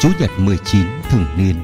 Chủ nhật 19 thường niên.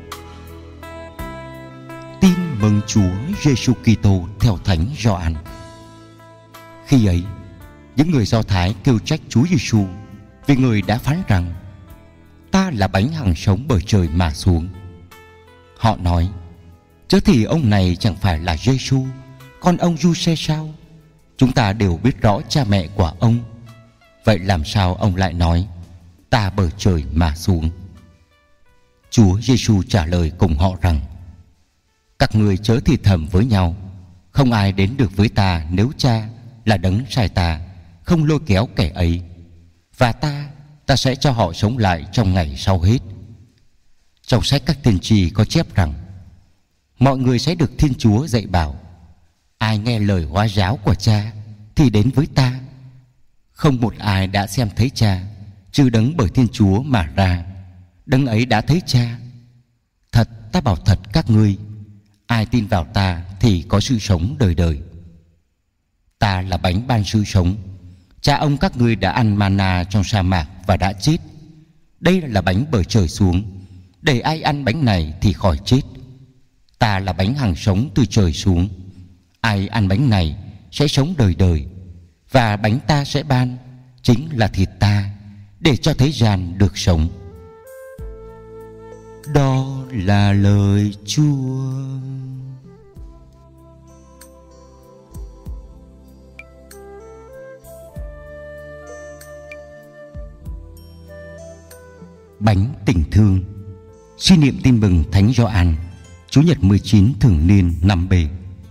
Tin mừng Chúa Giêsu Kitô theo Thánh Gioan. Khi ấy, những người Do Thái kêu trách Chúa Giêsu vì người đã phán rằng: "Ta là bánh hằng sống bởi trời mà xuống." Họ nói: "Chớ thì ông này chẳng phải là Giêsu, con ông Giuse sao? Chúng ta đều biết rõ cha mẹ của ông. Vậy làm sao ông lại nói: Ta bởi trời mà xuống?" Chúa Giêsu trả lời cùng họ rằng: "Các người chớ thì thầm với nhau. Không ai đến được với ta nếu Cha là đấng sai ta không lôi kéo kẻ ấy. Và ta sẽ cho họ sống lại trong ngày sau hết." Trong sách các tiên tri có chép rằng: "Mọi người sẽ được Thiên Chúa dạy bảo. Ai nghe lời hóa giáo của Cha thì đến với ta. Không một ai đã xem thấy Cha, trừ đấng bởi Thiên Chúa mà ra. Đấng ấy đã thấy Cha. Thật, ta bảo thật các ngươi, ai tin vào ta thì có sự sống đời đời. Ta là bánh ban sự sống. Cha ông các ngươi đã ăn mana trong sa mạc và đã chết. Đây là bánh bởi trời xuống, để ai ăn bánh này thì khỏi chết. Ta là bánh hằng sống từ trời xuống. Ai ăn bánh này sẽ sống đời đời. Và bánh ta sẽ ban chính là thịt ta, để cho thế gian được sống." Đó là lời Chúa. Bánh tình thương. Suy niệm tin mừng Thánh Gioan, Chủ nhật 19 thường niên năm B.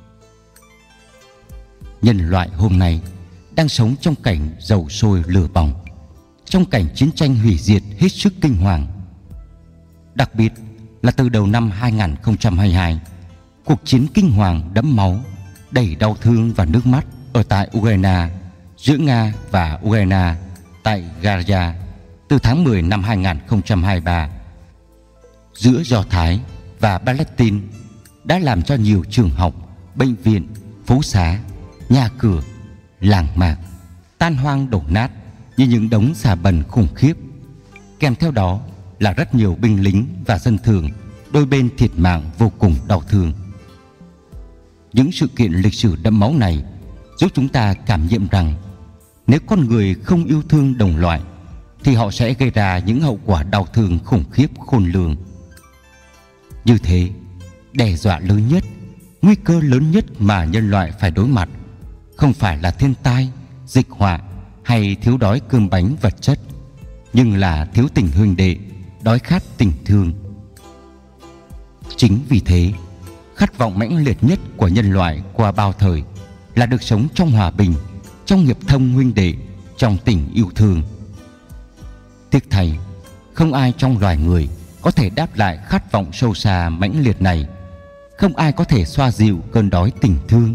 Nhân loại hôm nay đang sống trong cảnh dầu sôi lửa bỏng, trong cảnh chiến tranh hủy diệt hết sức kinh hoàng. Đặc biệt là từ đầu năm 2022, cuộc chiến kinh hoàng đẫm máu, đầy đau thương và nước mắt ở tại Ukraine, giữa Nga và Ukraine tại Gaza từ tháng 10 năm 2023, giữa Do Thái và Palestine đã làm cho nhiều trường học, bệnh viện, phố xá, nhà cửa, làng mạc tan hoang đổ nát như những đống xà bần khủng khiếp. Kèm theo đó là rất nhiều binh lính và dân thường đôi bên thiệt mạng vô cùng đau thương. Những sự kiện lịch sử đẫm máu này giúp chúng ta cảm nhận rằng nếu con người không yêu thương đồng loại thì họ sẽ gây ra những hậu quả đau thương khủng khiếp khôn lường. Như thế, đe dọa lớn nhất, nguy cơ lớn nhất mà nhân loại phải đối mặt không phải là thiên tai, dịch họa hay thiếu đói cơm bánh vật chất, nhưng là thiếu tình huynh đệ, đói khát tình thương. Chính vì thế, khát vọng mãnh liệt nhất của nhân loại qua bao thời là được sống trong hòa bình, trong hiệp thông huynh đệ, trong tình yêu thương. Tiếc thay, không ai trong loài người có thể đáp lại khát vọng sâu xa mãnh liệt này. Không ai có thể xoa dịu cơn đói tình thương.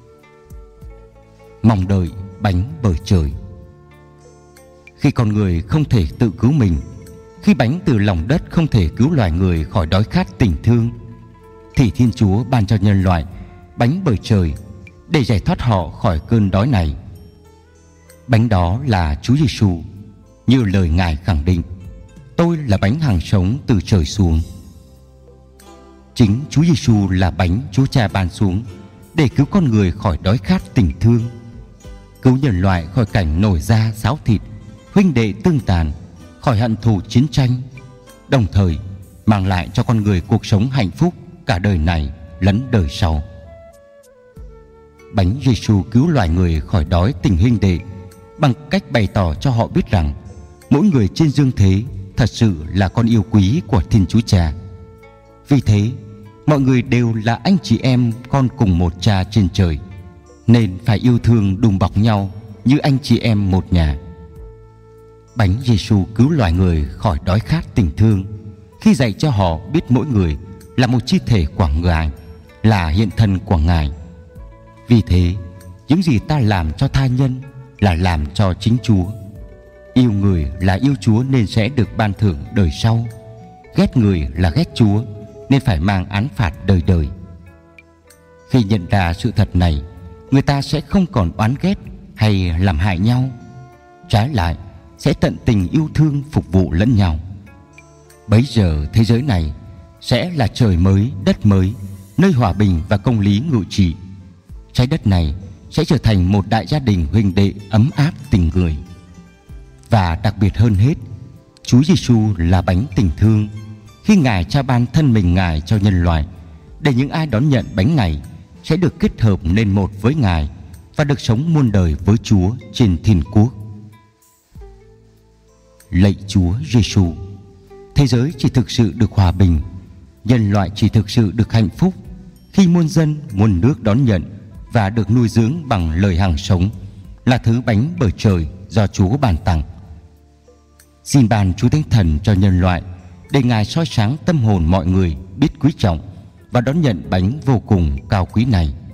Mong đợi bánh bởi trời. Khi con người không thể tự cứu mình, khi bánh từ lòng đất không thể cứu loài người khỏi đói khát tình thương, thì Thiên Chúa ban cho nhân loại bánh bởi trời để giải thoát họ khỏi cơn đói này. Bánh đó là Chúa Giêsu, như lời Ngài khẳng định: "Tôi là bánh hằng sống từ trời xuống." Chính Chúa Giêsu là bánh Chúa Cha ban xuống để cứu con người khỏi đói khát tình thương, cứu nhân loại khỏi cảnh nổi da xáo thịt, huynh đệ tương tàn, khỏi hận thù chiến tranh, đồng thời mang lại cho con người cuộc sống hạnh phúc cả đời này lẫn đời sau. Bánh Giêsu cứu loài người khỏi đói tình huynh đệ bằng cách bày tỏ cho họ biết rằng mỗi người trên dương thế thật sự là con yêu quý của Thiên Chúa Cha. Vì thế, mọi người đều là anh chị em con cùng một Cha trên trời, nên phải yêu thương đùm bọc nhau như anh chị em một nhà. Bánh Giêsu cứu loài người khỏi đói khát tình thương khi dạy cho họ biết mỗi người là một chi thể của Ngài, là hiện thân của Ngài. Vì thế, những gì ta làm cho tha nhân là làm cho chính Chúa. Yêu người là yêu Chúa nên sẽ được ban thưởng đời sau. Ghét người là ghét Chúa nên phải mang án phạt đời đời. Khi nhận ra sự thật này, người ta sẽ không còn oán ghét hay làm hại nhau. Trái lại, sẽ tận tình yêu thương phục vụ lẫn nhau. Bấy giờ thế giới này sẽ là trời mới, đất mới, nơi hòa bình và công lý ngự trị. Trái đất này sẽ trở thành một đại gia đình huynh đệ ấm áp tình người. Và đặc biệt hơn hết, Chúa Giêsu là bánh tình thương, khi Ngài trao ban thân mình Ngài cho nhân loại, để những ai đón nhận bánh này sẽ được kết hợp nên một với Ngài và được sống muôn đời với Chúa trên thiên quốc. Lạy Chúa Giêsu, thế giới chỉ thực sự được hòa bình, nhân loại chỉ thực sự được hạnh phúc khi muôn dân muôn nước đón nhận và được nuôi dưỡng bằng lời hằng sống, là thứ bánh bởi trời do Chúa ban tặng. Xin ban Chúa Thánh Thần cho nhân loại, để Ngài soi sáng tâm hồn mọi người biết quý trọng và đón nhận bánh vô cùng cao quý này.